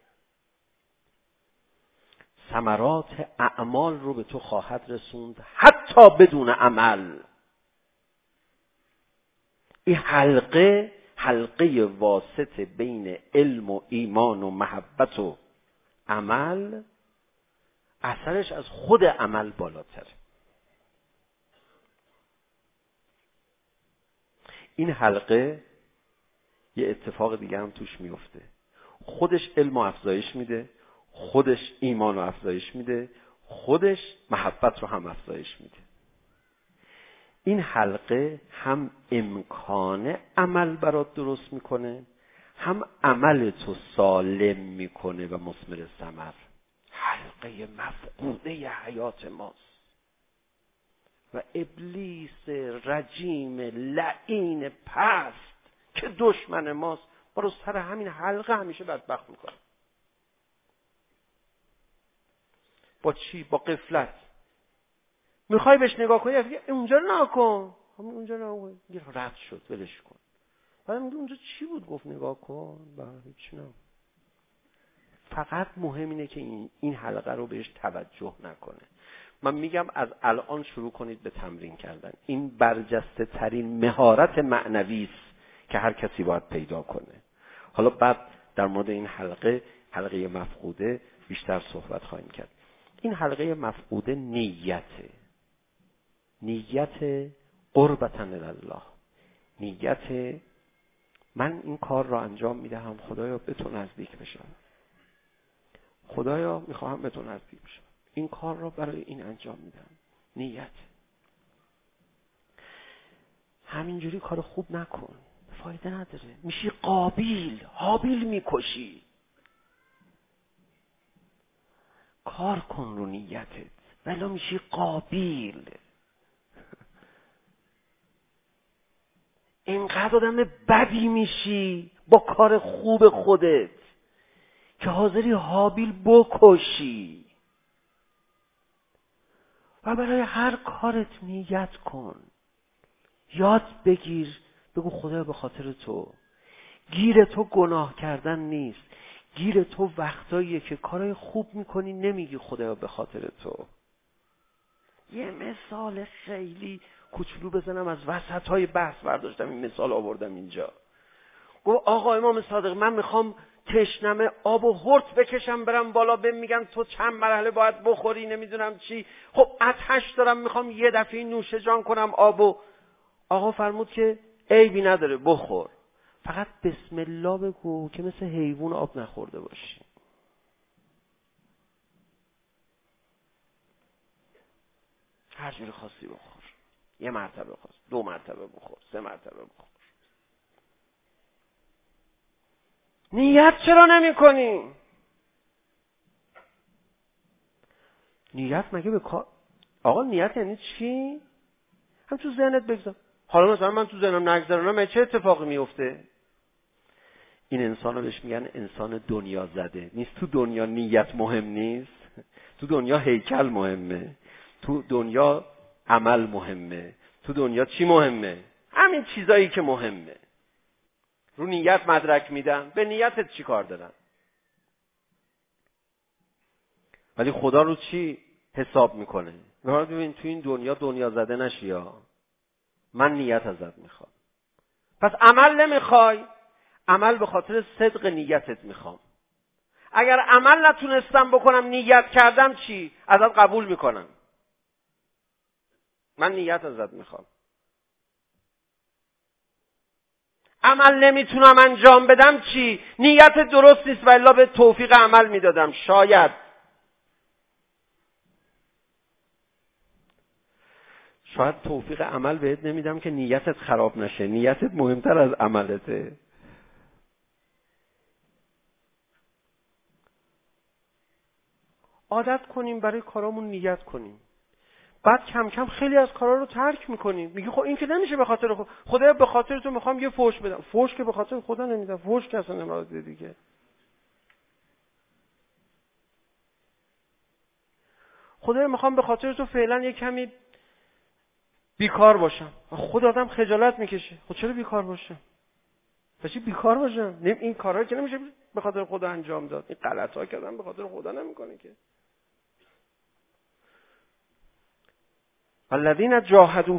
ثمرات اعمال رو به تو خواهد رسوند حتی بدون عمل. این حلقه واسط بین علم و ایمان و محبت و عمل، اثرش از خود عمل بالاتره. این حلقه یه اتفاق دیگه هم توش میفته. خودش علم و افزایش میده، خودش ایمان و افزایش میده، خودش محبت رو هم افزایش میده. این حلقه هم امکان عمل برات درست میکنه، هم عمل تو سالم میکنه و مثمر ثمر. حلقه مفقوده حیات ماست و ابلیس رجیم لعین پست که دشمن ماست ما رو سر همین حلقه همیشه بدبخت میکنه. با چی؟ با غفلت. میخوای بهش نگاه کنی اونجا رو نگاه کن، اونجا رو رد شد ولش کن. بعد میگه اونجا چی بود گفت نگاه کن، هیچ نه. فقط مهم اینه که این حلقه رو بهش توجه نکنه. من میگم از الان شروع کنید به تمرین کردن. این برجسته ترین مهارت معنوی است که هر کسی باید پیدا کنه. حالا بعد در مورد این حلقه مفقوده بیشتر صحبت خواهیم کرد. این حلقه مفقوده نیت قربتاً الله، نیت من این کار را انجام میدهم خدایا به تو نزدیک بشم، خدایا میخواهم به تو نزدیک بشم، این کار را برای این انجام میدم. نیت. همینجوری کار خوب نکن، فایده نداره. میشی حابیل میکشی. کار کن رو نیتت ولی میشی قابیل. اینقدر آدم بدی میشی با کار خوب خودت که حاضری حابیل بکشی. و برای هر کارت نیت کن، یاد بگیر، بگو خدا به خاطر تو. گیر تو گناه کردن نیست، گیر تو وقتاییه که کارهای خوب میکنی نمیگی خدا به خاطر تو. یه مثال خیلی کوچولو بزنم، از وسطهای بحث برداشتم این مثال آوردم اینجا. گفت آقا امام صادق من میخوام تشنمه آب و هرت بکشم برم بالا، بهم میگن تو چند مرحله باید بخوری نمیدونم چی. خب آتش دارم میخوام یه دفعه نوش جان کنم آبو. آقا فرمود که عیبی نداره بخور، فقط بسم الله بگو که مثل حیوان آب نخورده باشی. هر جوری خواستی بخور، یه مرتبه خواست، 2 مرتبه بخور، 3 مرتبه بخور. نیت چرا نمی کنی؟ نیت مگه به کار؟ آقا نیت یعنی چی؟ هم تو ذهنت بگذار. حالا مثلا من تو ذهنم نگذارم چه اتفاقی میفته؟ این انسان رو بهش میگن انسان دنیا زده. نیست تو دنیا نیت مهم نیست، تو دنیا هیکل مهمه، تو دنیا عمل مهمه، تو دنیا چی مهمه؟ همین چیزایی که مهمه. رو نیت مدرک میدن، به نیتت چی کار دارن؟ ولی خدا رو چی حساب میکنه؟ ببین تو این دنیا زده نشی یا من نیت ازت میخوام. پس عمل نمیخوای، عمل به خاطر صدق نیتت میخوام. اگر عمل نتونستم بکنم نیت کردم چی؟ ازت قبول میکنم. من نیت ازت میخوام. عمل نمیتونم انجام بدم چی؟ نیت درست نیست و الا به توفیق عمل میدادم. شاید توفیق عمل بهت نمیدم که نیتت خراب نشه. نیتت مهمتر از عملته. عادت کنیم برای کارامون نیت کنیم. بعد کم کم خیلی از کارا رو ترک میکنیم. میگی خب این که نمیشه به خاطر خدا به خاطر تو میخوام یه فوش بدم. فوش که به خاطر خدا نمیدم، فوش که اصلا نمیراده دیگه. خدا میخوام به خاطر تو فعلا یه کمی بیکار باشم. خود آدم خجالت میکشه. خب چرا بیکار باشم؟ چی بیکار باشم؟ این کارا که نمیشه به خاطر خدا انجام داد. این غلطا که آدم به خاطر خدا نمیکنه که. الذین جاهدوا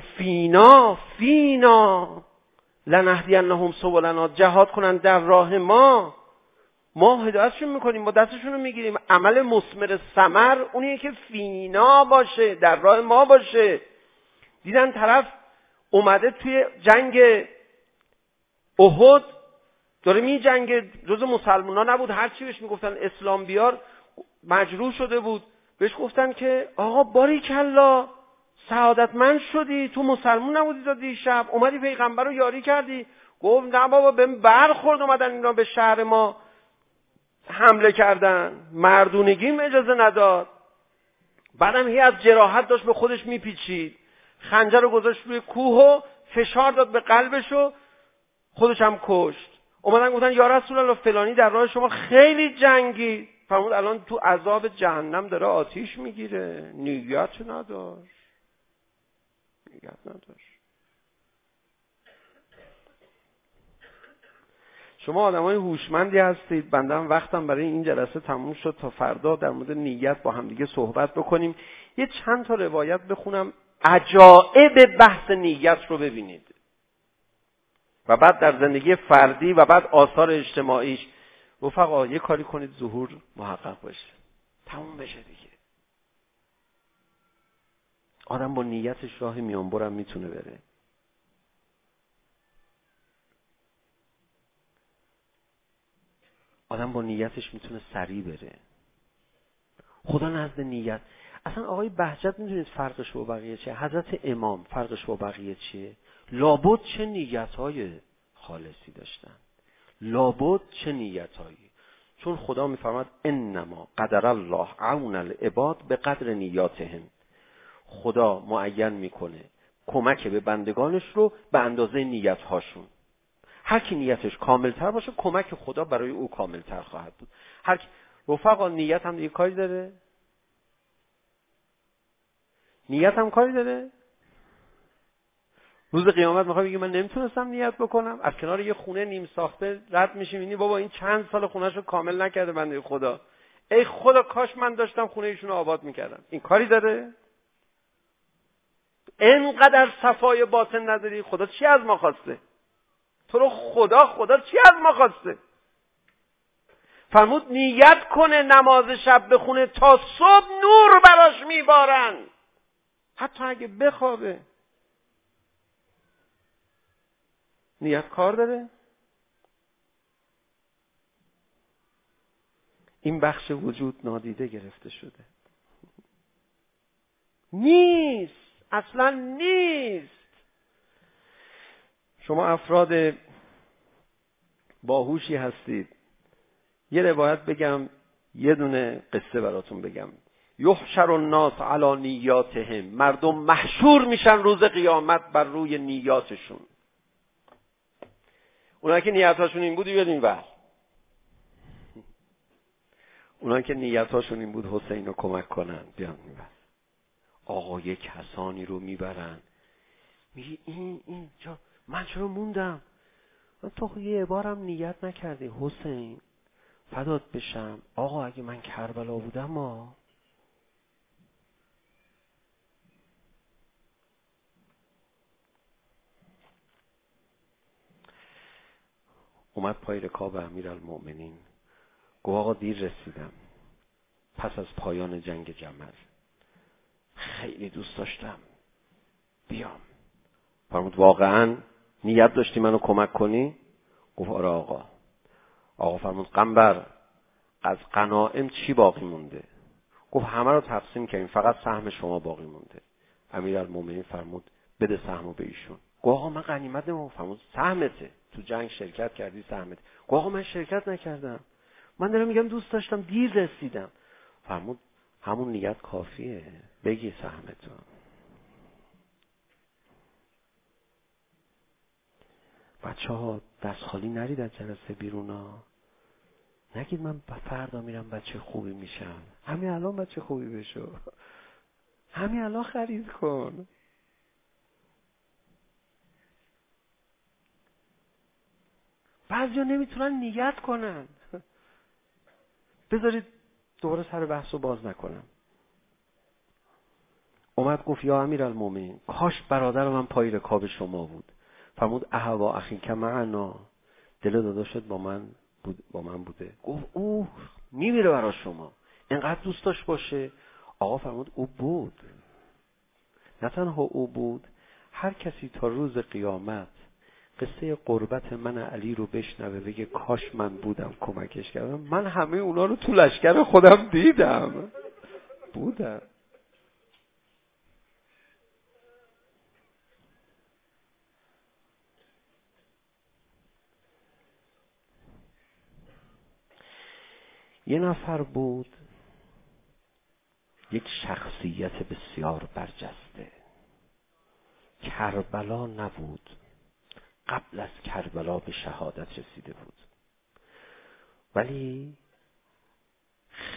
فینا لنهدینهم سبلنا. جهاد کنن در راه ما هدایتشون میکنیم، با دستشون رو میگیریم. عمل مثمر ثمر اونیه که فینا باشه، در راه ما باشه. دیدن طرف اومده توی جنگ احد داره می جنگه، جز مسلمان ها نبود، هر چی بهش میگفتن اسلام بیار مجروح شده بود. بهش گفتن که آقا باریکلا سعادتمند شدی، تو مسلمان نبودی تا دیشب اومدی پیغمبر رو یاری کردی. گفت نه بابا بهم برخورد، اومدن اینا به شهر ما حمله کردن، مردونگیم اجازه نداد. بعدم هی از جراحت داشت به خودش میپیچید، خنجر رو گذاشت روی کوه و فشار داد به قلبش و خودش هم کشت. اومدن گفتن یا رسول الله فلانی در راه شما خیلی جنگی. فرمود الان تو عذاب جهنم داره آتیش میگیره، نیت نداشت. نیت نداشت. شما آدمای هوشمندی هستید. بنده هم وقتم برای این جلسه تموم شد تا فردا در مورد نیت با هم دیگه صحبت بکنیم. یه چند تا روایت بخونم عجایب بحث نیت رو ببینید و بعد در زندگی فردی و بعد آثار اجتماعیش. رفقا یه کاری کنید ظهور محقق باشه، تموم بشه دیگه. آدم با نیتش راه میانبرم میتونه بره. آدم با نیتش میتونه سریع بره. خدا نزد نیت. اصلا آقای بهجت میدونید فرقش با بقیه چیه؟ حضرت امام فرقش با بقیه چیه؟ لابد چه نیتهای خالصی داشتن، لابد چه نیتهایی. چون خدا میفرماد انما قدر الله عون العباد به قدر نیاتهم. خدا معین میکنه کمک به بندگانش رو به اندازه نیتهاشون. هر کی نیتش کاملتر باشه کمک خدا برای او کاملتر خواهد بود. هر کی رفقا نیت هم دیگه کاری داره؟ نیت هم کاری داره؟ روز قیامت میخوای بگی من نمیتونستم نیت بکنم؟ از کنار یه خونه نیم ساخته رد میشی میبینی بابا این چند سال خونه‌شو کامل نکرده بنده خدا. ای خدا کاش من داشتم خونه ایشونو آباد میکردم. این کاری داره؟ اینقدر صفای باطن نداری؟ خدا چی از ما خواسته؟ تو رو خدا چی از ما خواسته؟ فرمود نیت کنه نماز شب بخونه تا صبح نور براش میبارن، حتی اگه بخوابه. نیت کار داره؟ این بخش وجود نادیده گرفته شده. نیست، اصلا نیست. شما افراد باهوشی هستید. یه روایت بگم، یه دونه قصه براتون بگم. یحشر الناس علی نیاتهم. مردم محشور میشن روز قیامت بر روی نیاتشون. اونایی که نیتاشون این بود بیاد این ور. اونایی که نیتاشون این بود حسین رو کمک کنن بیان این ور. آقا یک کسانی رو میبرن، میگه این جا من چرا موندم؟ تو یه بارم نیت نکردی حسین، فدات بشم. آقا اگه من کربلا بودم اومد پای رکاب امیرالمؤمنین، گفت آقا دیر رسیدم پس از پایان جنگ جمل، خیلی دوست داشتم بیام. فرمود واقعا نیت داشتی منو کمک کنی؟ گفت آره آقا. آقا فرمود قنبر از غنائم چی باقی مونده؟ گفت همه رو تقسیم کردیم فقط سهم شما باقی مونده. امیرالمؤمنین فرمود بده سهمو به ایشون. گفت آقا من غنیمت نمی‌خوام. فرمود سهمته، تو جنگ شرکت کردی سهمته. گفت آقا من شرکت نکردم، من دارم میگم دوست داشتم دیر رسیدم. فرمود همون نیت کافیه، بگی سهمتو. بچه‌ها دست خالی نرید از جلسه بیرونا. نگید من فردا میرم بچه خوبی میشم. همین الان بچه خوبی بشو، همین الان خرید کن. بعضیا نمیتونن نیت کنن. بذارید دوباره سر بحثو باز نکنم. اومد گفت یا امیرالمومنین کاش برادر من پای رکاب شما بود. فرمود اهوا اخیک معنا، دل داداشت با من بوده. گفت اوه میمیره برای شما، اینقدر دوست داشت باشه. آقا فرمود او بود. نه تنها او بود، هر کسی تا روز قیامت قصه قربت من علی رو بشنوه بگه کاش من بودم کمکش کردم، من همه اونا رو تو لشکر خودم دیدم بودم. یه نفر بود، یک شخصیت بسیار برجسته. کربلا نبود، قبل از کربلا به شهادت رسیده بود، ولی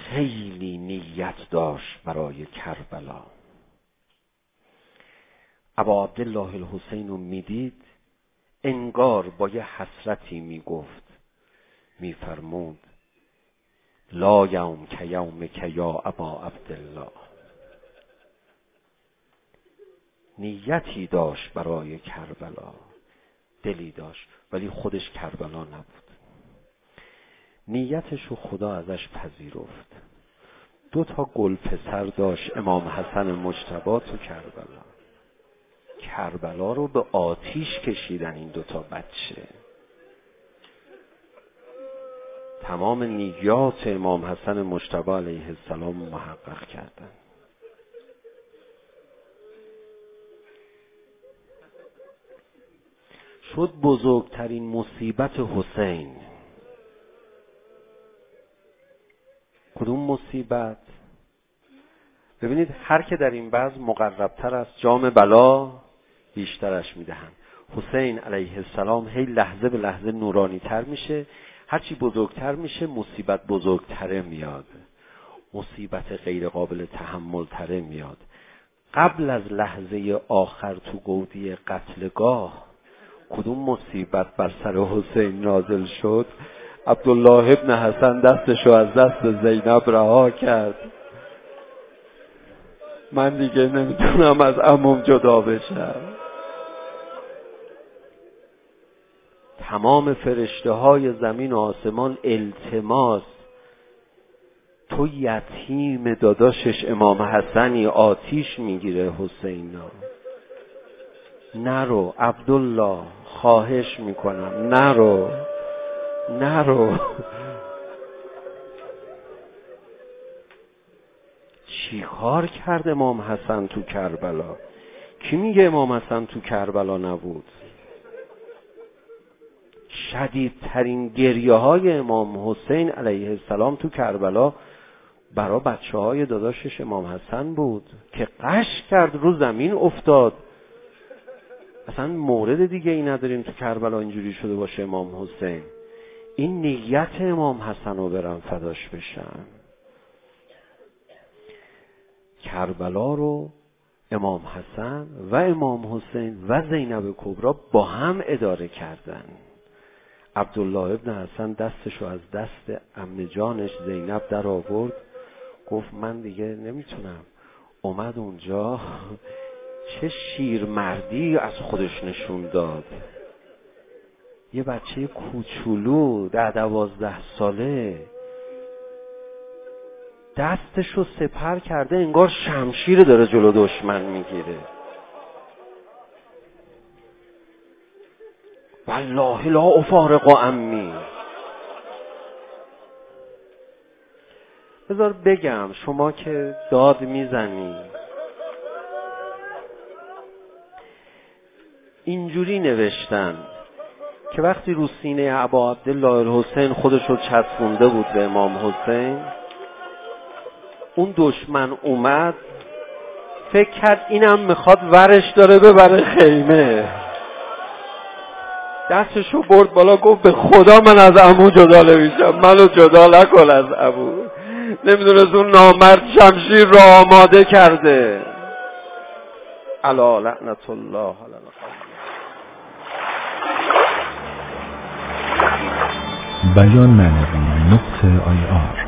خیلی نیت داشت برای کربلا. ابا عبدالله الحسین رو میدید انگار با یه حسرتی میگفت، میفرمود لا یوم که یومک یا ابا عبدالله. نیتی داشت برای کربلا، دلی داشت، ولی خودش کربلا نبود. نیتشو خدا ازش پذیرفت. 2 گل پسر داشت امام حسن مجتبی تو کربلا. کربلا رو به آتیش کشیدن این 2 بچه. تمام نیات امام حسن مجتبی علیه السلام محقق کردن. شد بزرگترین مصیبت حسین. کدوم مصیبت؟ ببینید هر که در این بزم مقربتر است جام بلا بیشترش میدهن. حسین علیه السلام هی لحظه به لحظه نورانی تر میشه، هرچی بزرگتر میشه مصیبت بزرگتره میاد، مصیبت غیر قابل تحمل تره میاد. قبل از لحظه آخر تو گودی قتلگاه کدوم مصیبت بر سر حسین نازل شد؟ عبدالله ابن حسن دستشو از دست زینب رها کرد. من دیگه نمیتونم از عموم جدا بشم. تمام فرشته های زمین و آسمان التماس، تو یتیم داداشش امام حسنی، آتیش میگیره حسینا، نرو عبدالله، خواهش میکنم نرو نرو. چی کار کرد امام حسن تو کربلا؟ کی میگه امام حسن تو کربلا نبود؟ شدیدترین گریه های امام حسین علیه السلام تو کربلا برای بچه های داداشش امام حسن بود که قش کرد، رو زمین افتاد. اصلا مورد دیگه ای نداریم تو کربلا اینجوری شده باشه امام حسین. این نیت امام حسن رو برم فداش بشم. کربلا رو امام حسن و امام حسین و زینب کبرا با هم اداره کردن. عبدالله ابن حسن دستشو از دست عمه جانش زینب در آورد، گفت من دیگه نمیتونم. اومد اونجا چه شیرمردی از خودش نشون داد. یه بچه کوچولو 10-12 ساله دستشو سپر کرده انگار شمشیر داره جلو دشمن میگیره. والله لا افارق عمی. بذار بگم شما که داد میزنی، اینجوری نوشتن که وقتی رو سینه ابا عبدالله الحسین خودشو چسبونده بود به امام حسین، اون دشمن اومد فکر کرد اینم میخواد ورش داره ببره خیمه، دستشو برد بالا گفت به خدا من از عمو جدا نمیشم، منو جدا نکن از عمو. نمیدونست اون نامرد شمشیر را آماده کرده. الا لعنت الله علی القاعدین. بیان معنوی .ir